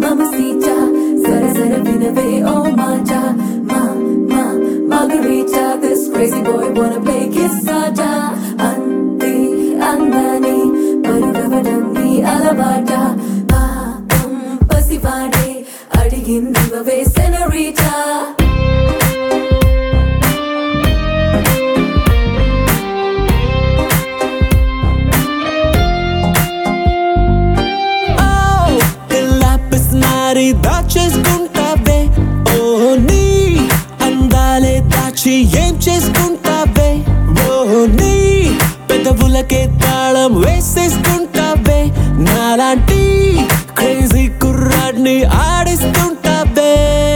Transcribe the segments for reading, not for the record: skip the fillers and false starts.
mamacita, zara zara vinave, oh maja, margarita. This crazy boy wanna play kissada. Andi andani, parugavadam ni alavata. Paapam pasivade, adigindivave senorita. దాచేసుకుంటావే ఓ నీ అందాలే దాచి ఏం చేసుకుంటావే ఓ నీ పెదవులకే తాళం వేసేసుకుంటావే నాలాంటి క్రేజీ కుర్రాడ్ని ఆడిస్తుంటావే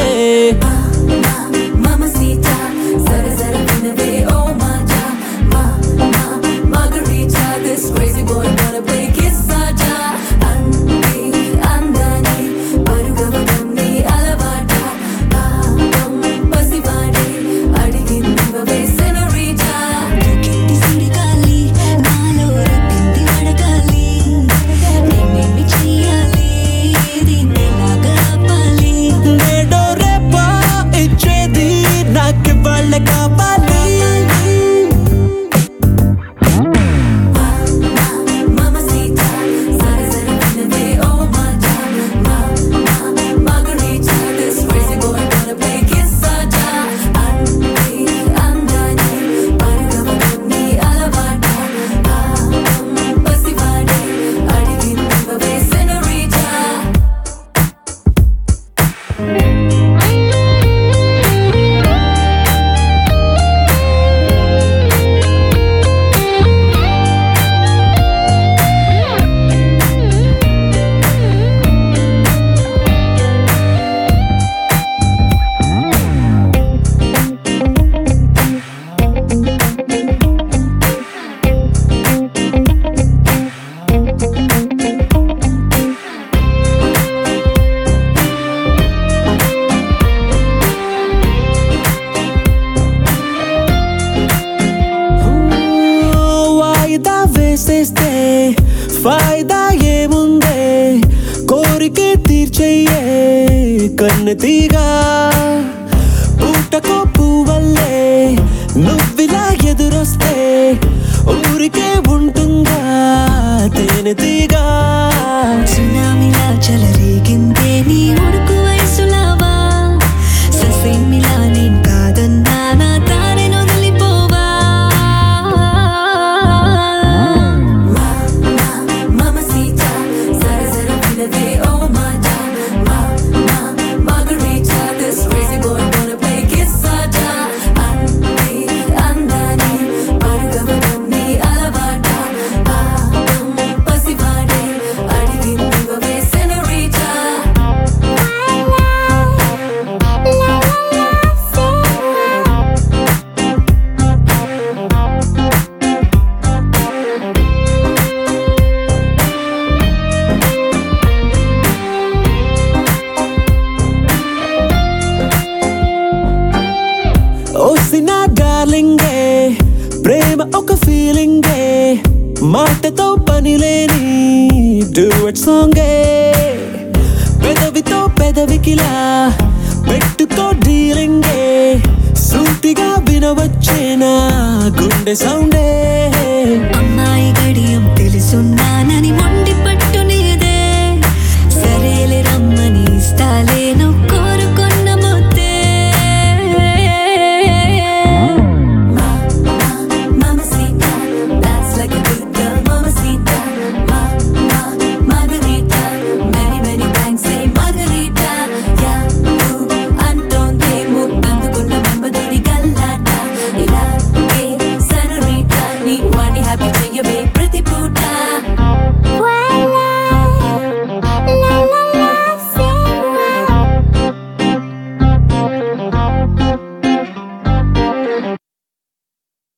Mamacita, zara zara vinave, oh maja, margarita. This crazy boy wanna play kissada. Andi andani, parugavadam ni alavata. Paapam pasivade, adigindivave senorita. కింది సిడగాలి నాలో రప్పింది వడగాలి నిన్నేమి చెయ్యాలి దీన్నెలాగా ఆపాలి నేడో రేపో ఇచ్చేది నాకు వాళ్ళే కావాలి Mamacita, zara zara vinave, oh maja, margarita. This crazy boy wanna play kissada. Andi andani, parugavadam ni alavata. Paapam pasivade, adigindivave senorita. వాయిదా వేసేస్తే ఫాయిదా ఏముందే కోరికే తీర్చెయ్యే కన్నెతీగా పూటకో పువ్వల్లే నువ్విలా ఎదురొస్తే ఊరికే ఉంటుందా తేనెతీగా సునామిలా చెలరేగిందే నీ ఉడుకు వయసులావా ససేమిలా నేను కాదన్నా నా తానెను వదిలిపోవా Mamacita, zara zara vinave, oh maja, margarita. This crazy boy wanna play kissada. Andi andani, parugavadam ni alavata. Paapam pasivade, adigindivave senorita. ఓసిన డార్లింగే ప్రేమ ఒక ఫీలింగే మాటతో పని లేని డ్యూయట్ సాంగే పెదవితో పెదవికిలా పెట్టుకో డీలింగే సూటిగా వినవచ్చేనా గుండె సౌండే అమ్మాయి గడియం తెలుసున్నానని మొండి